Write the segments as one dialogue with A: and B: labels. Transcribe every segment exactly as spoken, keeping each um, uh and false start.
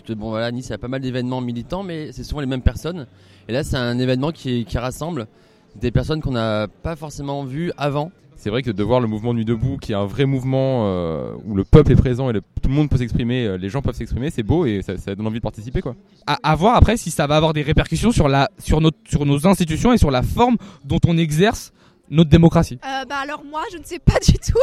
A: Bon voilà, à Nice, il y a pas mal d'événements militants, mais c'est souvent les mêmes personnes. Et là, c'est un événement qui, qui rassemble des personnes qu'on n'a pas forcément vues avant.
B: C'est vrai que de voir le mouvement Nuit debout, qui est un vrai mouvement euh, où le peuple est présent et le, tout le monde peut s'exprimer, euh, les gens peuvent s'exprimer, c'est beau et ça, ça donne envie de participer, quoi.
C: À, à voir après si ça va avoir des répercussions sur, la, sur, notre, sur nos institutions et sur la forme dont on exerce notre démocratie.
D: Euh, bah alors moi, je ne sais pas du tout.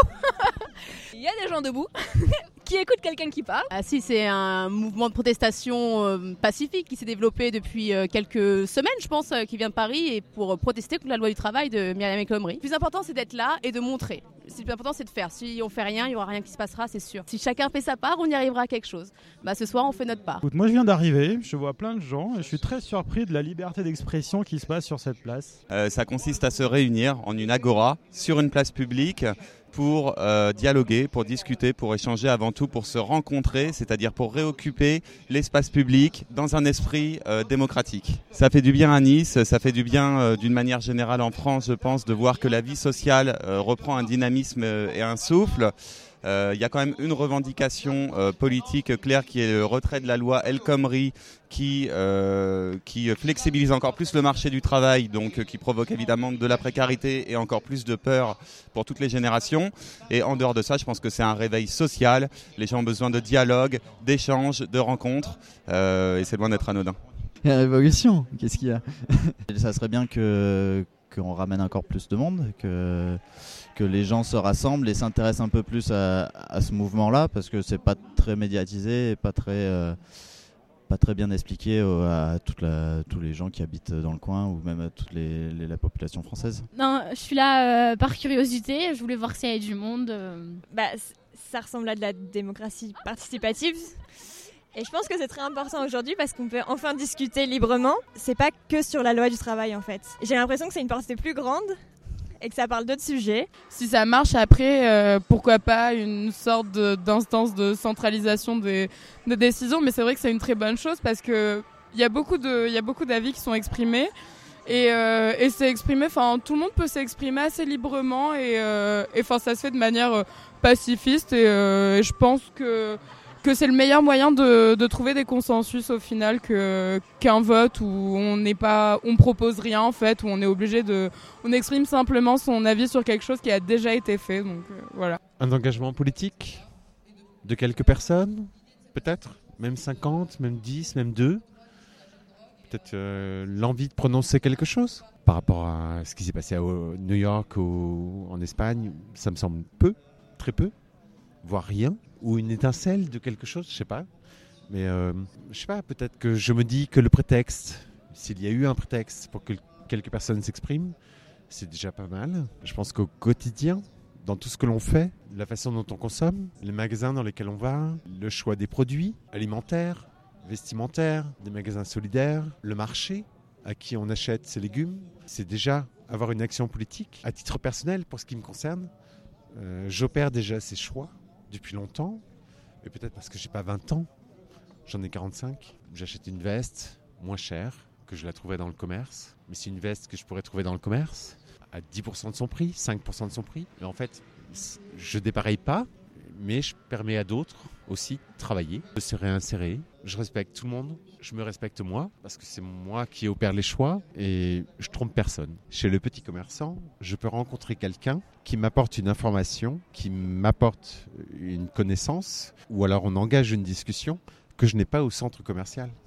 D: Il y a des gens debout qui écoutent quelqu'un qui parle.
E: Ah si, c'est un mouvement de protestation euh, pacifique qui s'est développé depuis euh, quelques semaines, je pense, euh, qui vient de Paris et pour protester contre la loi du travail de Myriam El Khomri. Le plus important, c'est d'être là et de montrer. Le plus important, c'est de faire. Si on fait rien, il n'y aura rien qui se passera, c'est sûr. Si chacun fait sa part, on y arrivera à quelque chose. Bah, ce soir, on fait notre part.
F: Écoute, moi, je viens d'arriver, je vois plein de gens et je suis très surpris de la liberté d'expression qui se passe sur cette place.
G: Euh, ça consiste à se réunir en une agora sur une place publique pour euh, dialoguer, pour discuter, pour échanger, avant tout pour se rencontrer, c'est-à-dire pour réoccuper l'espace public dans un esprit euh, démocratique. Ça fait du bien à Nice, ça fait du bien euh, d'une manière générale en France, je pense, de voir que la vie sociale euh, reprend un dynamisme euh, et un souffle. Il euh, y a quand même une revendication euh, politique claire qui est le retrait de la loi El Khomri qui, euh, qui flexibilise encore plus le marché du travail, donc euh, qui provoque évidemment de la précarité et encore plus de peur pour toutes les générations. Et en dehors de ça, je pense que c'est un réveil social. Les gens ont besoin de dialogue, d'échanges, de rencontres euh, et c'est loin d'être anodin.
H: La révolution, qu'est-ce qu'il y a? Ça serait bien que qu'on ramène encore plus de monde, que, que les gens se rassemblent et s'intéressent un peu plus à, à ce mouvement-là, parce que c'est pas très médiatisé et pas très, euh, pas très bien expliqué à toute la, tous les gens qui habitent dans le coin ou même à toute les, les, la population française.
I: Non, je suis là euh, par curiosité, je voulais voir s'il y avait du monde. Euh...
J: Bah, ça ressemble à de la démocratie participative. Et je pense que c'est très important aujourd'hui parce qu'on peut enfin discuter librement. C'est pas que sur la loi du travail en fait. J'ai l'impression que c'est une portée plus grande et que ça parle d'autres sujets.
K: Si ça marche après, euh, pourquoi pas une sorte de, d'instance de centralisation des, des décisions. Mais c'est vrai que c'est une très bonne chose parce que il y a beaucoup de, il y a beaucoup d'avis qui sont exprimés. Et, euh, et c'est exprimé, enfin tout le monde peut s'exprimer assez librement et, euh, et enfin ça se fait de manière euh, pacifiste et, euh, et je pense que que c'est le meilleur moyen de, de trouver des consensus au final que, qu'un vote où on n'est pas, on propose rien en fait, où on est obligé de, on exprime simplement son avis sur quelque chose qui a déjà été fait, donc euh, voilà.
L: Un engagement politique de quelques personnes, peut-être, même cinquante, même dix, même deux. Peut-être euh, l'envie de prononcer quelque chose. Par rapport à ce qui s'est passé à New York ou en Espagne, ça me semble peu, très peu, voire rien. Ou une étincelle de quelque chose, je sais pas. Mais euh, je sais pas, peut-être que je me dis que le prétexte, s'il y a eu un prétexte pour que quelques personnes s'expriment, c'est déjà pas mal. Je pense qu'au quotidien, dans tout ce que l'on fait, la façon dont on consomme, les magasins dans lesquels on va, le choix des produits alimentaires, vestimentaires, des magasins solidaires, le marché à qui on achète ses légumes, c'est déjà avoir une action politique. À titre personnel, pour ce qui me concerne, euh, j'opère déjà ces choix depuis longtemps, et peut-être parce que j'ai pas vingt ans, j'en ai quarante-cinq. J'achète une veste moins chère que je la trouverais dans le commerce, mais c'est une veste que je pourrais trouver dans le commerce à dix pour cent de son prix, cinq pour cent de son prix. Mais en fait, je dépareille pas, mais je permets à d'autres aussi de travailler, de se réinsérer. Je respecte tout le monde, je me respecte moi, parce que c'est moi qui opère les choix et je trompe personne. Chez le petit commerçant, je peux rencontrer quelqu'un qui m'apporte une information, qui m'apporte une connaissance, ou alors on engage une discussion que je n'ai pas au centre commercial.